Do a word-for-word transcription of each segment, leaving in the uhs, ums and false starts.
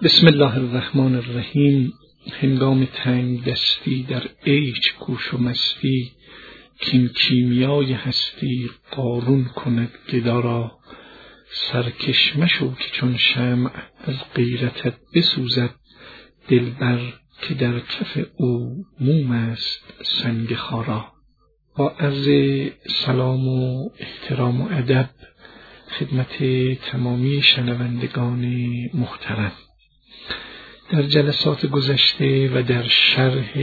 بسم الله الرحمن الرحیم. هنگام تنگ دستی در عیش کوش و مستی، کین کیمیای هستی قارون کند گدا را. سرکش مشو که چون شمع از غیرتت بسوزد دلبر، که در کف او موم است سنگ خارا. با عرض سلام و احترام و ادب خدمت تمامی شنوندگان محترم، در جلسات گذشته و در شرح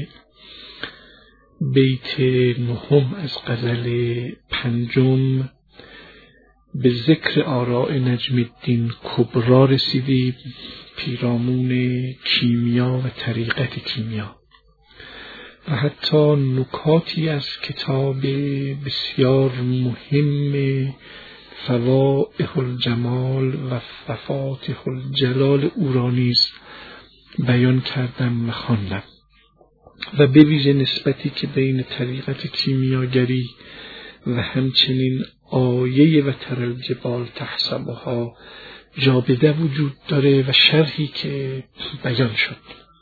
بیت نهم از غزل پنجم به ذکر آراء نجم الدین کبری رسیدیم، پیرامون کیمیا و طریقت کیمیا، و حتی نکاتی از کتاب بسیار مهم فوائح الجمال و مفاتیح الجلال او را نیز بیان کردم و خواندم، و به ویژه نسبتی که بین طریقت کیمیاگری و همچنین آیه و تر الجبال تحسبها جابده وجود داره و شرحی که بیان شد.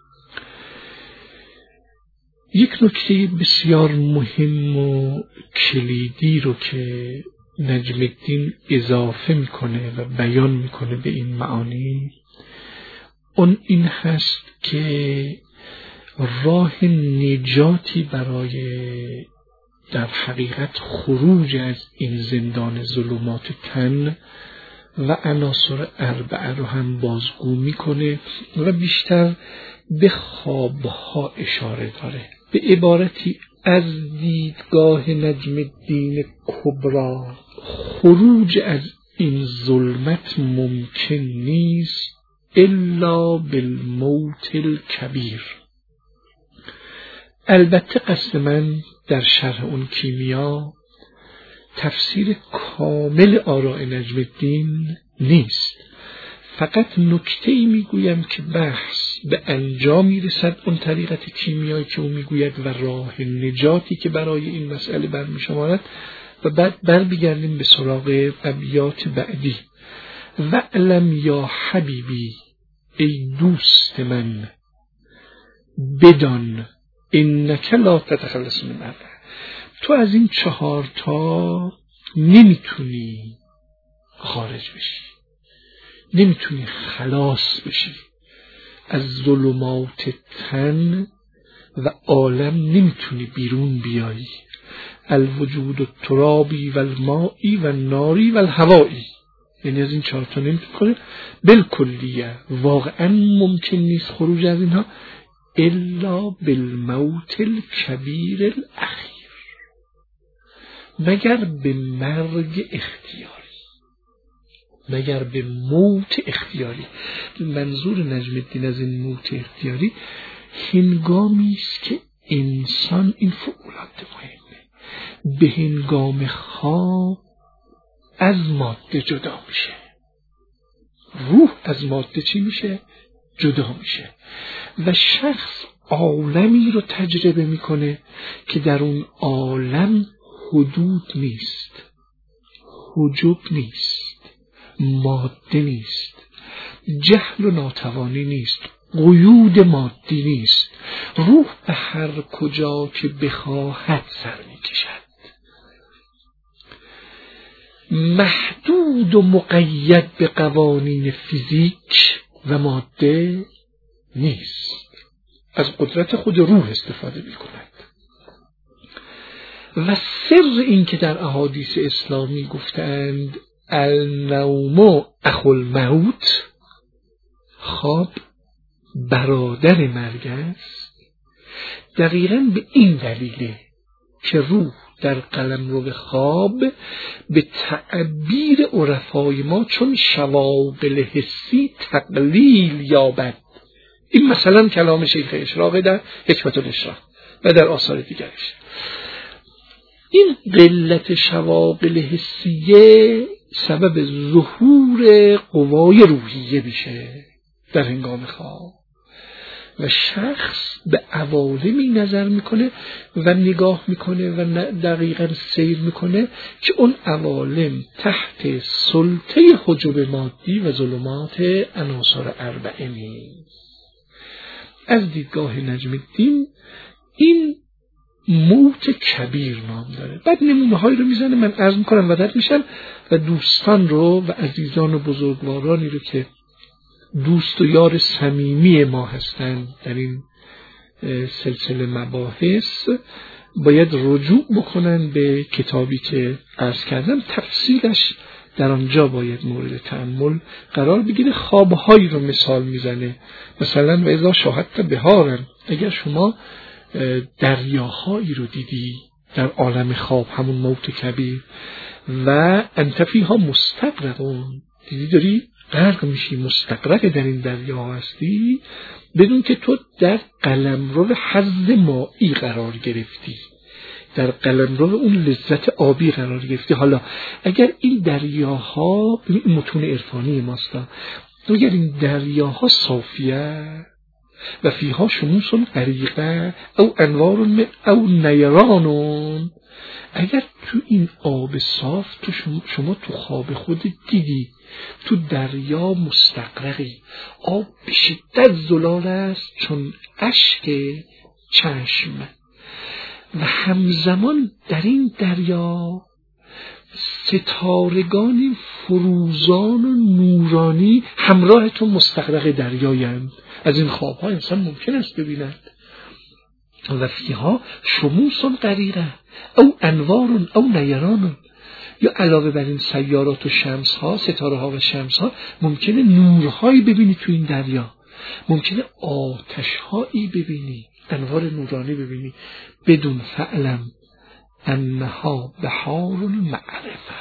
یک نکته بسیار مهم و کلیدی رو که نجم الدین اضافه میکنه و بیان میکنه به این معانی، اون این هست که راه نجاتی برای در حقیقت خروج از این زندان ظلمات تن و عناصر اربعه رو هم بازگو میکنه و بیشتر به خوابها اشاره داره. به عبارتی از دیدگاه نجم الدین کبری خروج از این ظلمت ممکن نیست الا بالموت الکبیر. البته قصد من در شرح اون کیمیا تفسیر کامل آراء نجم الدین نیست، فقط نکته‌ای میگویم که بحث به انجام میرسد اون طریقت کیمیایی که اون میگوید و راه نجاتی که برای این مسئله برمی‌شمارد، و بعد بر بگردیم به سراغ ابیات بعدی. وعلم یا حبیبی، ای دوست من، بدان انک لا تتخلص من اربع، تو از این چهار تا نمیتونی خارج بشی، نمیتونی خلاص بشی از ظلمات تن و عالم، نمیتونی بیرون بیایی. الوجود الترابی و المائی و الناری و الهوایی، یعنی از این چهار تا نمیتونی بالکلیه، واقعا ممکن نیست خروج از اینها الا بالموت الکبیر الاخیر، مگر به مرگ اختیاری، مگر به موت اختیاری. منظور نجم الدین از این موت اختیاری هنگامی است که انسان، این فعولات مهمه، به هنگام خواب از ماده جدا میشه، روح از ماده چی میشه؟ جدا میشه، و شخص عالمی رو تجربه میکنه که در اون عالم حدود نیست، حجب نیست، ماده نیست، جهل و ناتوانی نیست، قیود مادی نیست. روح به هر کجا که بخواهد سر میکشد، محدود و مقید به قوانین فیزیک و ماده نیست، از قدرت خود روح استفاده میکند. و سر این که در احادیث اسلامی گفتند النوم اخو الموت، خواب برادر مرگ است، دقیقاً به این دلیله که روح در قلمرو خواب به تعبیر عرفای ما چون شواغل حسی تقلیل یابد. این مثلا کلام شیخ اشراق در حکمت الاشراق و در آثار دیگرش. این قلت شواغل حسیه سبب ظهور قوای روحیه میشه در هنگام خواب، و شخص به عوالمی نظر میکنه و نگاه میکنه و دقیقاً سیر میکنه که اون عوالم تحت سلطه حجب مادی و ظلمات عناصر اربعه نیست. از دیدگاه نجم الدین این موت کبیر نام داره. بعد نمونه هایی رو میزنه، من عرض میکنم و رد میشم و دوستان رو و عزیزان و بزرگوارانی رو که دوست و یار صمیمی ما هستند در این سلسله مباحث باید رجوع بکنن به کتابی که عرض کردم. تفصیلش در آنجا باید مورد تأمل قرار بگیره. خوابهایی رو مثال میزنه، مثلا و اذا شاهدت بهارن، اگر شما دریاهایی رو دیدی در عالم خواب، همون موت کبیر، و انت فیها مستغرقون، دیدی داری غرق میشی، مستغرق در این دریا هستی، بدون که تو در قلمرو حظ مائی قرار گرفتی، در قلمرو اون لذت آبی قرار گرفتی. حالا اگر این دریاها، این متون عرفانی ماست، اگر این دریاها صافیه و فیها شموس غریقه او انوار او نیرانون، اگر تو این آب صاف تو شما, شما تو خواب خود دیدی تو دریا مستغرقی، آب به شدت زلال است چون اشک چشم، و همزمان در این دریا ستارگان فروزان و نورانی همراه تو مستغرق دریایند. از این خوابها انسان ممکن است ببیند. و فیها شموس غریقه او انوار او نیران، یا علاوه بر این سیارات و شمس ها، ستاره ها و شمس ها، ممکنه نورهایی ببینی تو این دریا، ممکنه آتش هایی ببینی، انوار نورانی ببینی، بدون فعلم انها بحار المعرفه.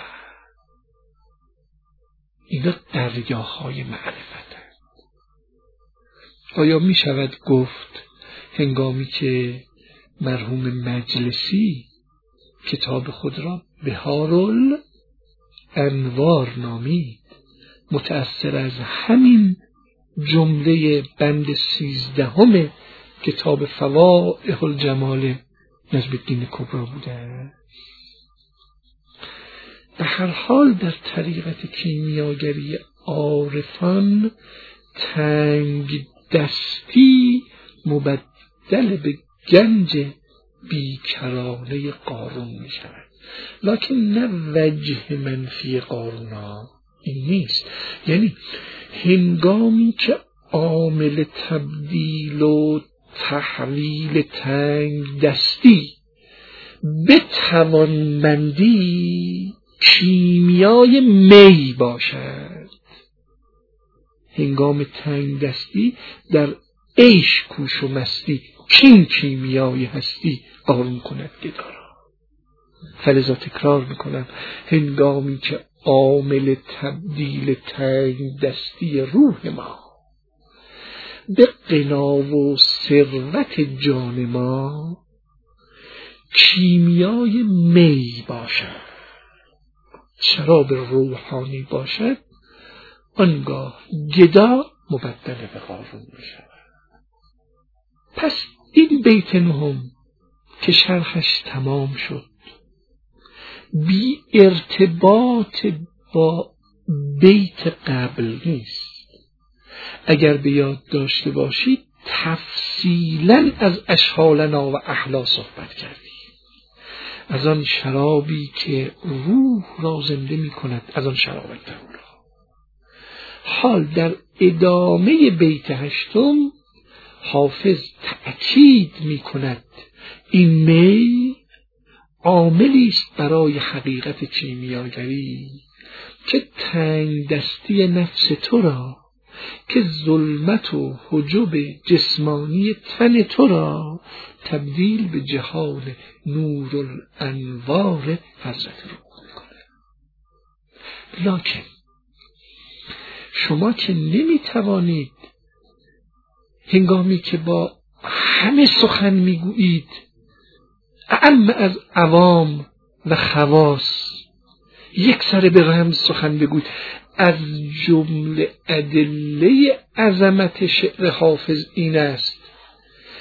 اینا دریاهای معرفت هست. آیا می شود گفت هنگامی که مرحوم مجلسی کتاب خود را بحار الانوار نامید، متأثر از همین جمله بند سیزدهم کتاب فوائح الجمال نجم الدین کبری بوده؟ به هر حال در طریقت کیمیاگری عارفان تنگ دستی مبدل به گنج بیکرانه قارون می شود، لکن نه وجه منفی قارونا این نیست. یعنی هنگامی که عامل تبدیل و تحویل تنگ دستی به توانمندی کیمیای می باشد، هنگام تنگ دستی در عیش کوش و مستی کین کیمیای هستی قارون کند گدارا. فلذا تکرار میکنم، هنگامی که عامل تبدیل تنگ دستی روح ما به غنا و ثروت جان ما کیمیای می باشد، شراب روحانی باشد، آنگاه گدا مبدل به قارون می شود. پس این بیت نهم که شرحش تمام شد بی ارتباط با بیت قبل نیست. اگر به یاد داشته باشید تفصیلا از اشحالنا و احلا صحبت کردیم، از آن شرابی که روح را زنده می کند، از آن شراب طهورا. حال در ادامه بیت هشتم حافظ تأکید می کند این می عاملی است برای حقیقت کیمیاگری که تنگ دستی نفس تو را، که ظلمت و حجب جسمانی تن تو را تبدیل به جهان نور الانوار حضرت روح میکنه. لکن شما که نمیتوانید هنگامی که با همه سخن میگویید، اعم از عوام و خواص، یک سر به رمز سخن بگویید، از جمله ادله عظمت شعر حافظ این است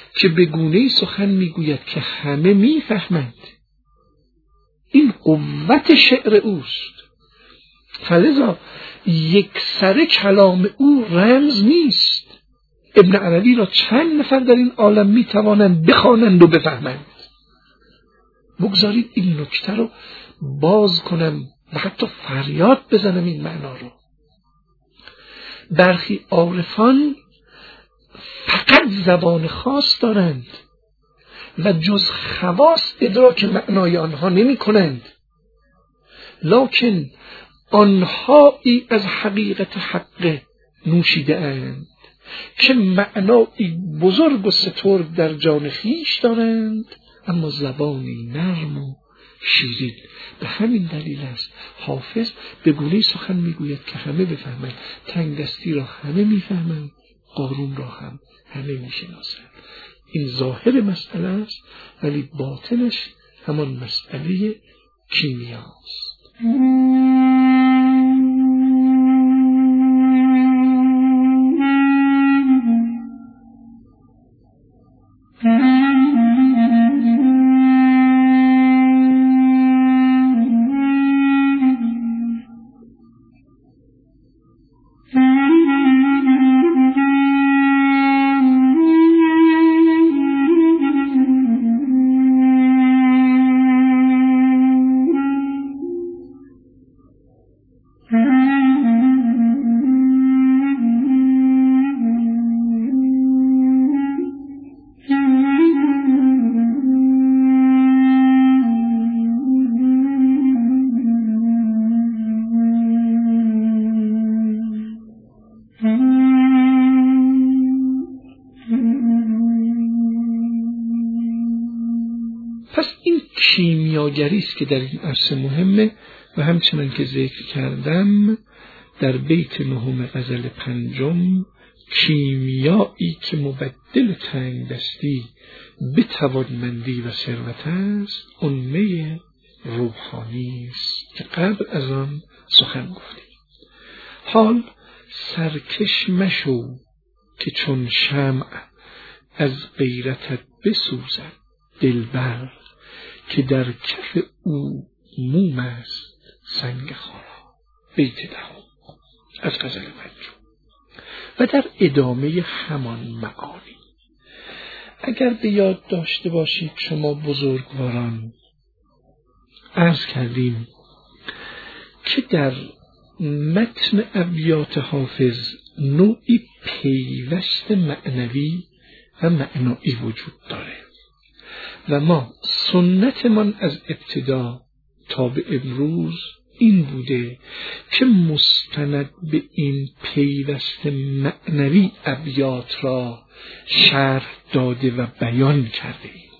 که به گونه‌ای سخن میگوید که همه میفهمند. این قوت شعر اوست. فلذا یک سر کلام او رمز نیست. ابن عربی را چند نفر در این عالم میتوانند بخوانند و بفهمند. بگذارید این نکته رو باز کنم و حتی فریاد بزنم این معنا رو. برخی عارفان فقط زبان خاص دارند و جز خواص ادراک معنای آنها نمی کنند، لکن آنهایی از حقیقت حق نوشیده اند که معنایی بزرگ و سترگ در جان خیش دارند، اما زبانی نرم و شیرین. به همین دلیل است حافظ به گونه‌ای سخن میگوید که همه بفهمند. تنگ دستی را همه میفهمند، قارون را هم همه میشناسند. این ظاهر مسئله است، ولی باطنش همان مسئله کیمیاست. کیمیاگری است که در این عرصه مهمه و همچنان که ذکر کردم در بیت نهم غزل پنجم، کیمیایی که مبدل تنگ دستی به توانمندی و ثروت است، اونمه روحانی است که قبل از آن سخن گفتیم. حال سرکش مشو که چون شمع از غیرتت بسوزد دلبر، که در کف او موم است سنگ خارا. بیت دهم از غزل پنجم. و در ادامه همان معانی اگر به یاد داشته باشید شما بزرگواران، عرض کردیم که در متن ابیات حافظ نوعی پیوست معنوی و معنایی وجود داره و ما سنتمان از ابتدا تا به امروز این بوده که مستند به این پیوست معنوی ابیات را شرح داده و بیان کرده ایم.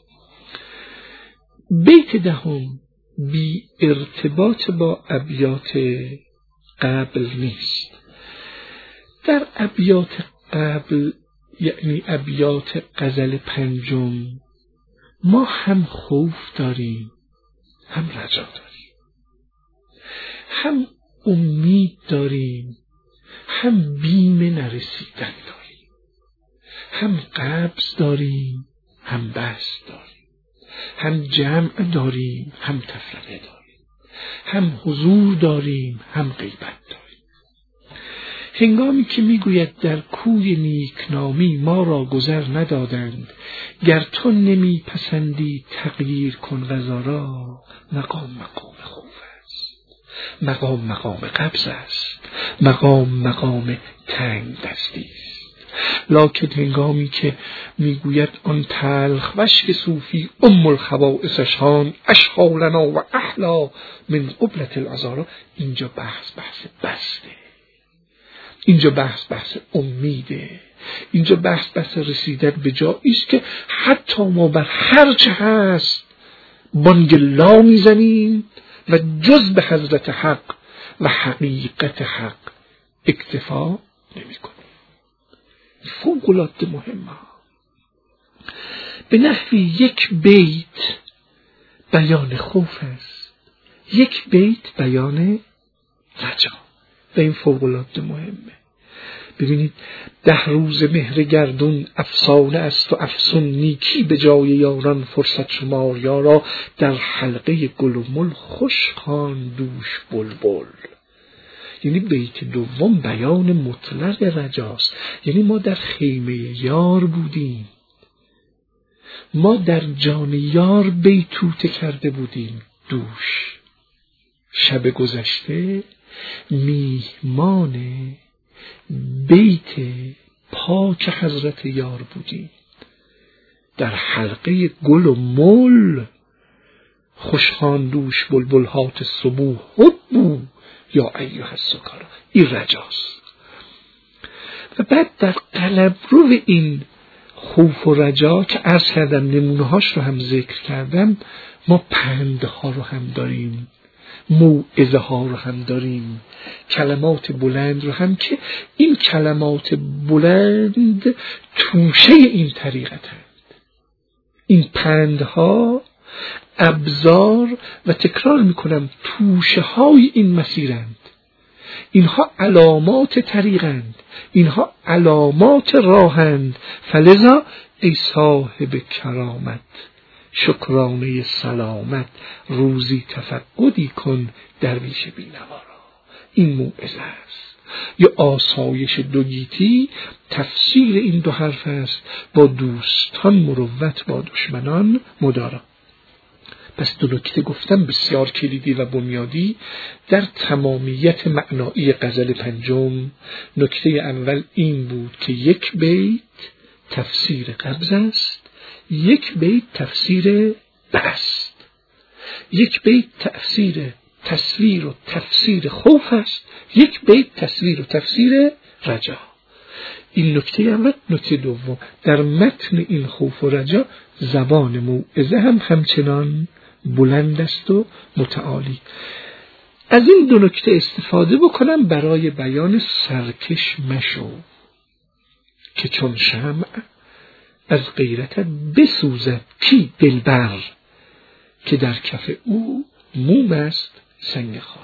بیت دهم بی ارتباط با ابیات قبل نیست. در ابیات قبل یعنی ابیات غزل پنجم ما هم خوف داریم، هم رجا داریم، هم امید داریم، هم بیم نرسیدن داریم، هم قبض داریم، هم بسط داریم، هم جمع داریم، هم تفرقه داریم، هم حضور داریم، هم غیبت داریم. هنگامی که میگوید در کوی نیکنامی ما را گذر ندادند، گر تو نمی پسندی تغییر کن غذا را، مقام مقام خوف است، مقام مقام قبض است، مقام مقام تنگ دستی است. لکن هنگامی که میگوید آن تلخ وشک صوفی ام الخبائثشان اشغالنا و احلا من قبلة العذارا، اینجا بحث بحث بسته، اینجا بحث بحث امیده، اینجا بحث بحث رسیدن به جایی است که حتی ما بر هر چه هست بانگ لا میزنیم و جز به حضرت حق و حقیقت حق اکتفا نمی کنیم. فوق العاده مهمه. به نحوی یک بیت بیان خوف است، یک بیت بیان رجا و این فوق العاده مهمه. ببینید ده روز مهر گردون افسانه است و افسون نیکی به جای یاران فرصت شمار یارا در حلقه گل و مل خوش خواند دوش بلبل. یعنی بیت دوم بیان مطلق رجاست. یعنی ما در خیمه یار بودیم، ما در جان یار بیتوته کرده بودیم دوش، شب گذشته میهمان بیت پاک حضرت یار بودیم، در حلقه گل و مل خوشخوان دوش بلبل هات صبوح حبو یا ایها السکارا. این رجاست. و بعد در قلمرو این خوف و رجا که عرض کردم نمونه هاش رو هم ذکر کردم، ما پندها رو هم داریم، موعظه ها رو هم داریم، کلمات بلند رو هم که این کلمات بلند توشه این طریقتند. این پندها ابزار و تکرار میکنم توشه های این مسیرند. اینها علامات طریقند، اینها علامات راهند. فلذا ای صاحب کرامت شکرانه سلامت روزی تفقدی کن درویش بینوارا. این موعظه است. یا آسایش دوگیتی تفسیر این دو حرف است: با دوستان مروت، با دشمنان مدارا. پس دو نکته گفتم بسیار کلیدی و بنیادی در تمامیت معنایی غزل پنجم. نکته اول این بود که یک بیت تفسیر قبض است، یک بیت تفسیر بست، یک بیت تفسیر تصویر و تفسیر خوف است، یک بیت تصویر و تفسیر رجا. این نکته اول. نکته دوم، در متن این خوف و رجا زبان موعظه هم همچنان بلند است و متعالی. از این دو نکته استفاده بکنم برای بیان سرکش مشو که چون شمع از غیرت بسوزد کی دلبر، که در کف او موم است سنگ خارا.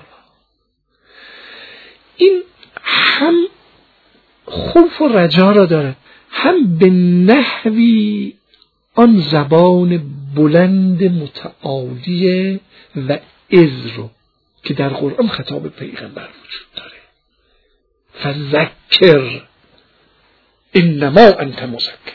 این هم خوف و رجا را دارد، هم به نحوی آن زبان بلند متعالی و عز رو که در قرآن خطاب پیغمبر وجود داره. فذکر انما انت مذکر.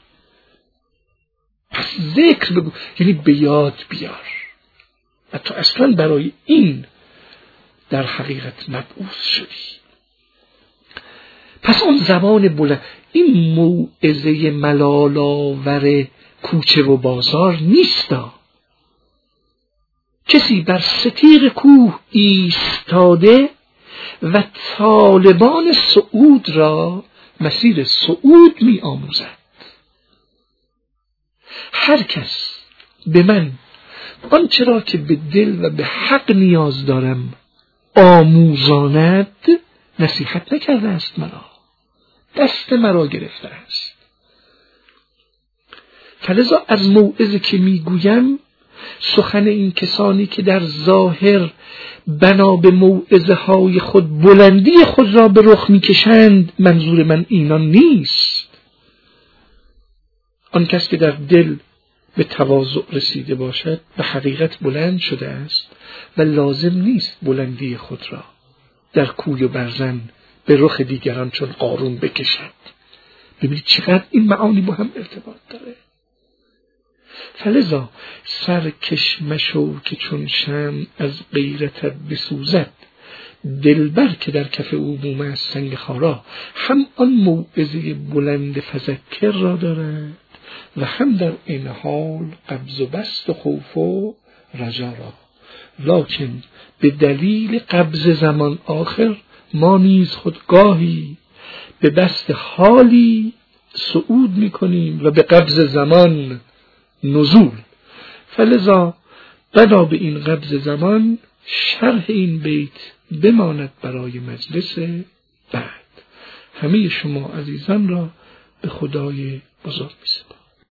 پس ذکر بگو، یعنی به یاد بیار. و تو اصلا برای این در حقیقت مبعوث شدی. پس اون زبان بلند، این موعظه ملال‌آور کوچه و بازار نیستا. کسی بر ستیر کوه ایستاده و طالبان صعود را مسیر صعود می آموزد. هر کس به من آنچه را که به دل و به حق نیاز دارم آموزاند، نصیحت نکرده است مرا، دست مرا گرفته است. فلذا از موعظه که میگویم سخن این کسانی که در ظاهر بنا به موعظه های خود بلندی خود را به رخ میکشند، منظور من اینان نیست. آن کس که در دل به تواضع رسیده باشد به حقیقت بلند شده است و لازم نیست بلندی خود را در کوی و برزن به رخ دیگران چون قارون بکشد. ببینید چقدر این معانی با هم ارتباط داره. فلذا سرکش مشو که چون شمع از غیرتت بسوزد، دلبر که در کف او موم است سنگ خارا. هم آن موعظه بلند فذکر را دارد و هم در این حال قبض و بست و خوف و رجا را. لکن به دلیل قبض زمان آخر ما نیز خودگاهی به بست حالی صعود میکنیم و به قبض زمان نزول. فلذا بنا به این قبض زمان شرح این بیت بماند برای مجلس بعد. همه شما عزیزان را به خدای بزرگ می‌سپارم.